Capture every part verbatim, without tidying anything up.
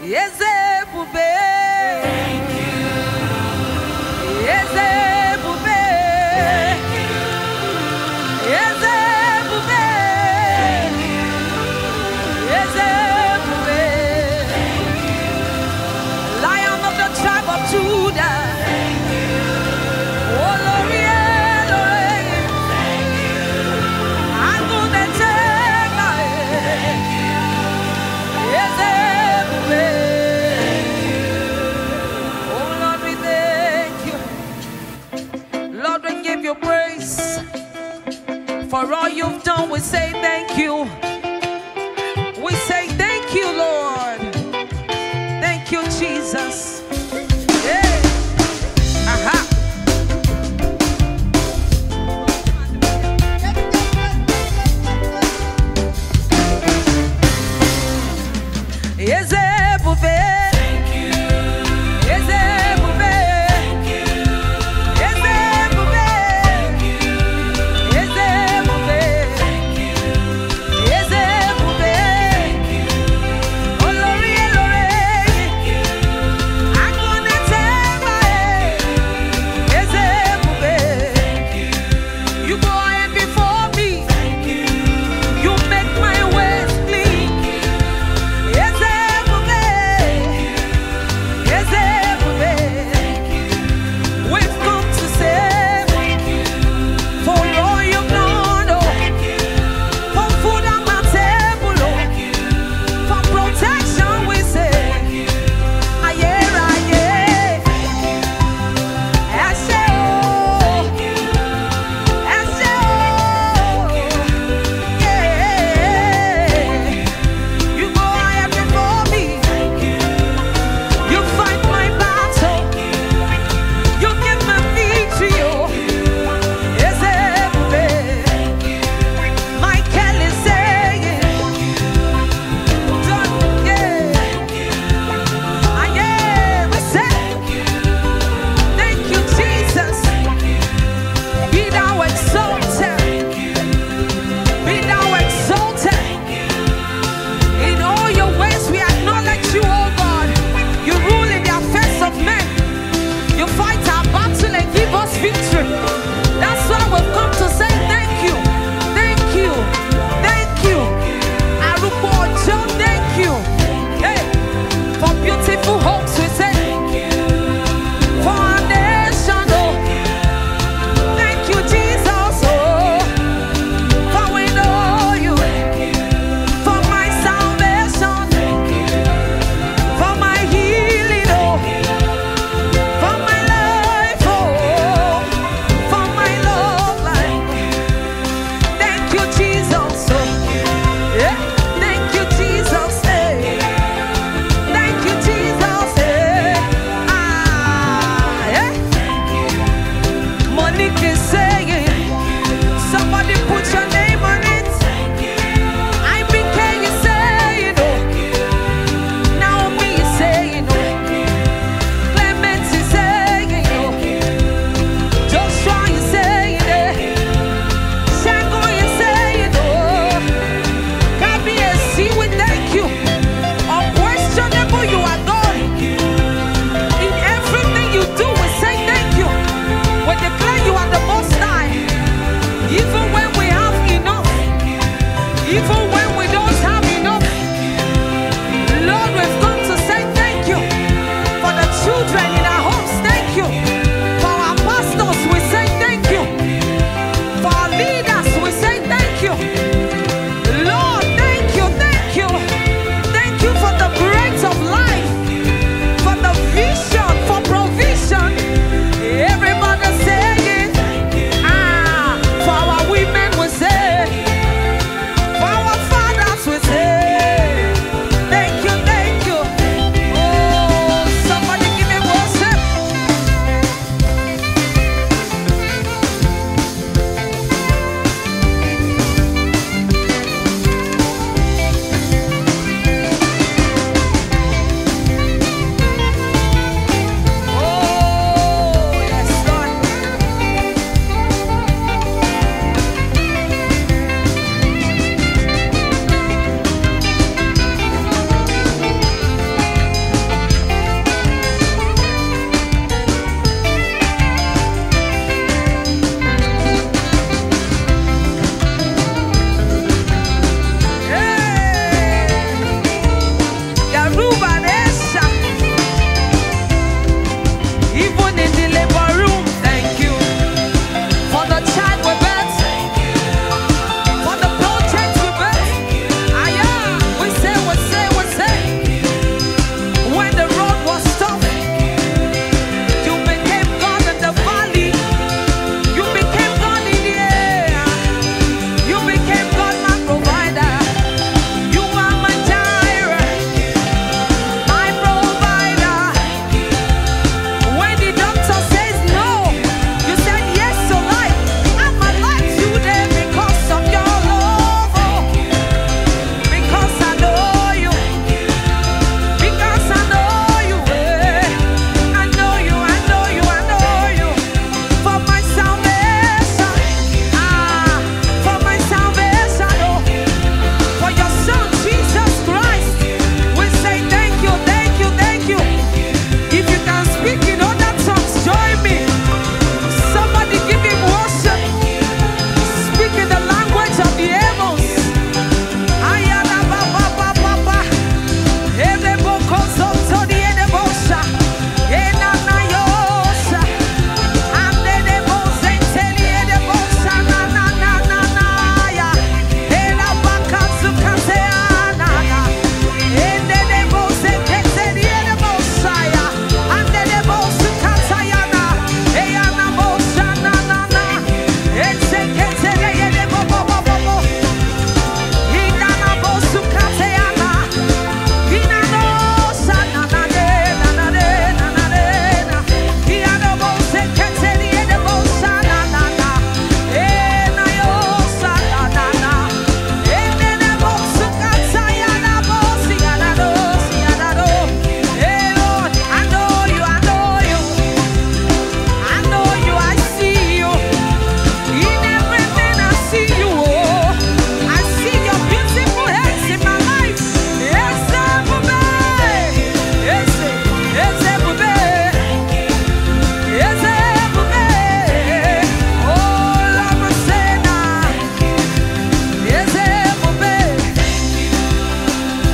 Yezebube. Thank you. Yezebube. Thank you. Yezebube. Thank you. Yezebube. Thank you. Lion of the tribe of Judah. Thank you. Oh Lord, Lord. Thank you. I'm gonna take Thank you. Yezebube. Oh Lord, we thank you. Lord, we give you praise for all you've done. We say thank you. We say thank you, Lord. Thank you, Jesus. Yeah. Aha. Yezebube. Thank you. Yezebube. Thank you. Yezebube. Thank you. Yezebube. Thank you. Yezebube. Thank you. Olori Elore. Thank you.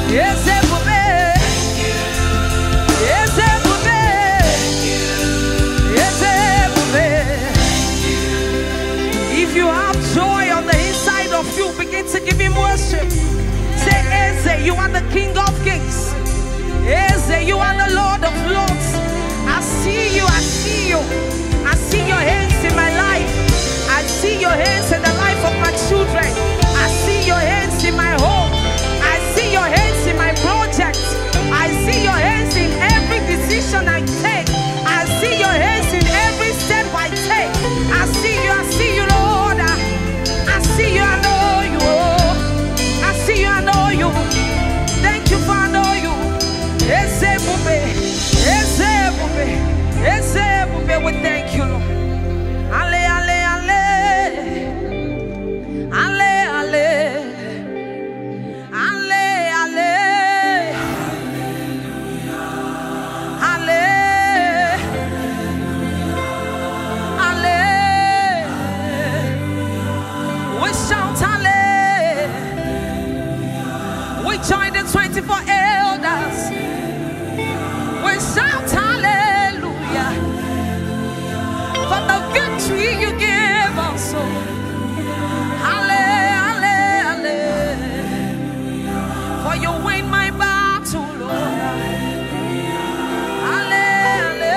If you have joy on the inside of you, begin to give him worship. Say, Eze, you are the King of Kings. Eze, you are the Lord of Lords. I see you, I see you. I see your hands in my life. I see your hands in the life of my children. I see your hands in my home. I see your hands in my project. I see your hands in every decision I take. I see your hands in every step I take. I see you, I see you, Lord. I see you, I know you. I see you, I know you. Thank you for I know you. Eze bube, Eze bube, Eze bube. We thank you, Lord. Ale, ale, ale, ale, ale, ale, ale, ale, ale. We shout ale. We join the twenty-four elders. We shout hallelujah for the victory you gave us. Halle, halle, halle, for you win my battle, Lord. Halle, halle,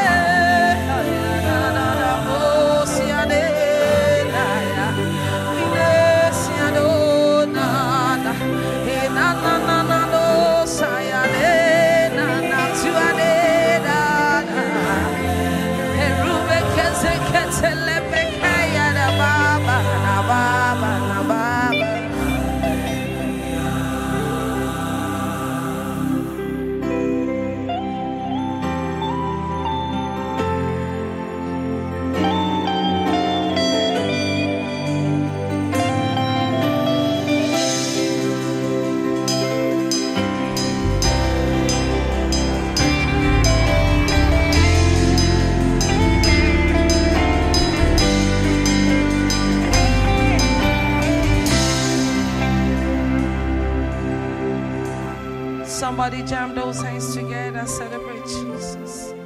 oh, siade, siado, nada, na na na na no, sayade. Somebody jam those hands together, celebrate Jesus.